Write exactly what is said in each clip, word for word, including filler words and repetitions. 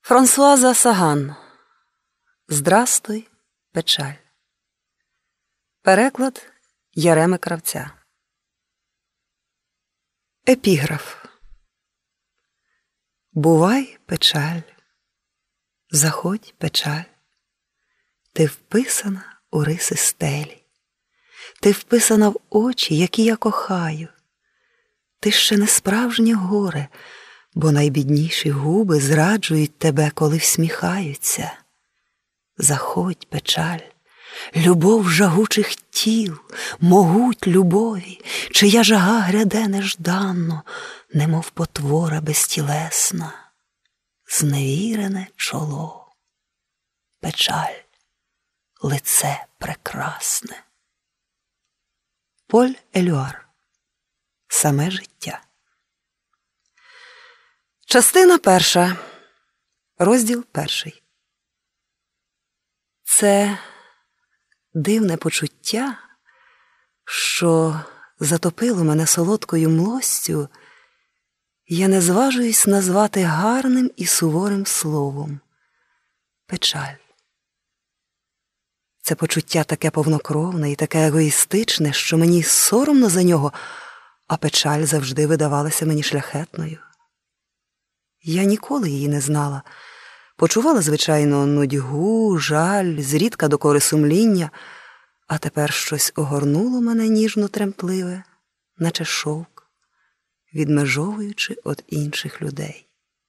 Франсуаза Саган. «Здрастуй, печаль». Переклад Яреми Кравця. Епіграф. Бувай, печаль, заходь, печаль, ти вписана у риси стелі, ти вписана в очі, які я кохаю. Ти ще не справжнє горе, бо найбідніші губи зраджують тебе, коли всміхаються. Заходь, печаль, любов жагучих тіл, могуть любові, чия жага гряде нежданно, немов потвора безтілесна, зневірене чоло, печаль, лице прекрасне. Поль Елюар. Саме життя. Частина перша. Розділ перший. Це дивне почуття, що затопило мене солодкою млостю, я не зважуюсь назвати гарним і суворим словом – печаль. Це почуття таке повнокровне і таке егоїстичне, що мені соромно за нього, а печаль завжди видавалася мені шляхетною. Я ніколи її не знала. Почувала, звичайно, нудьгу, жаль, зрідка докори сумління, а тепер щось огорнуло мене ніжно-тремтливе, наче шовк, відмежовуючи від інших людей.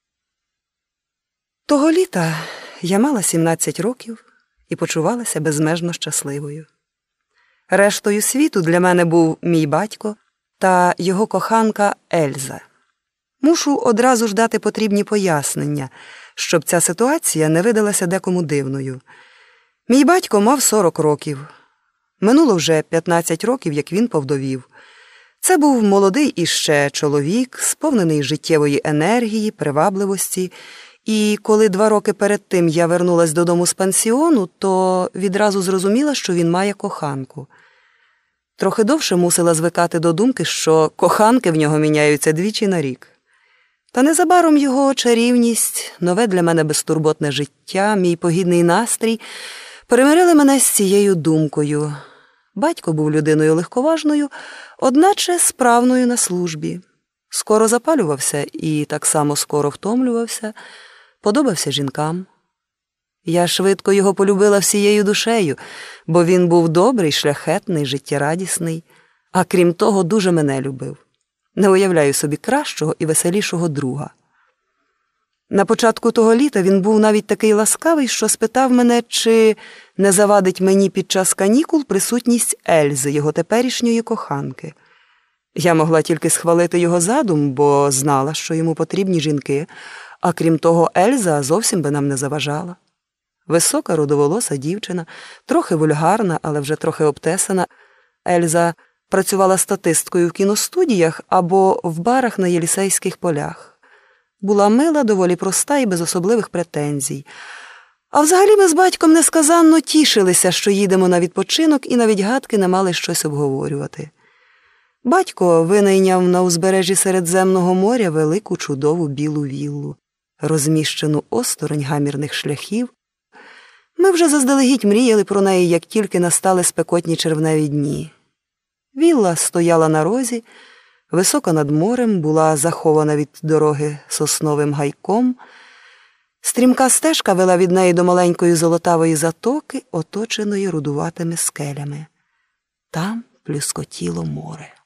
Того літа я мала сімнадцять років і почувалася безмежно щасливою. Рештою світу для мене був мій батько та його коханка Ельза. Мушу одразу ж дати потрібні пояснення, щоб ця ситуація не видалася декому дивною. Мій батько мав сорок років. Минуло вже п'ятнадцять років, як він повдовів. Це був молодий іще чоловік, сповнений життєвої енергії, привабливості. І коли два роки перед тим я вернулась додому з пансіону, то відразу зрозуміла, що він має коханку. Трохи довше мусила звикати до думки, що коханки в нього міняються двічі на рік. Та незабаром його чарівність, нове для мене безтурботне життя, мій погідний настрій примирили мене з цією думкою. Батько був людиною легковажною, одначе справною на службі. Скоро запалювався і так само скоро втомлювався, подобався жінкам. Я швидко його полюбила всією душею, бо він був добрий, шляхетний, життєрадісний, а крім того, дуже мене любив. Не уявляю собі кращого і веселішого друга. На початку того літа він був навіть такий ласкавий, що спитав мене, чи не завадить мені під час канікул присутність Ельзи, його теперішньої коханки. Я могла тільки схвалити його задум, бо знала, що йому потрібні жінки, а крім того, Ельза зовсім би нам не заважала. Висока, рудоволоса дівчина, трохи вульгарна, але вже трохи обтесана. Ельза працювала статисткою в кіностудіях або в барах на Єлісейських полях. Була мила, доволі проста і без особливих претензій. А взагалі ми з батьком несказанно тішилися, що їдемо на відпочинок, і навіть гадки не мали щось обговорювати. Батько винайняв на узбережжі Середземного моря велику чудову білу віллу, розміщену осторонь гамірних шляхів. Ми вже заздалегідь мріяли про неї, як тільки настали спекотні червневі дні. Вілла стояла на розі, висока над морем, була захована від дороги сосновим гайком. Стрімка стежка вела від неї до маленької золотавої затоки, оточеної рудуватими скелями. Там плюскотіло море.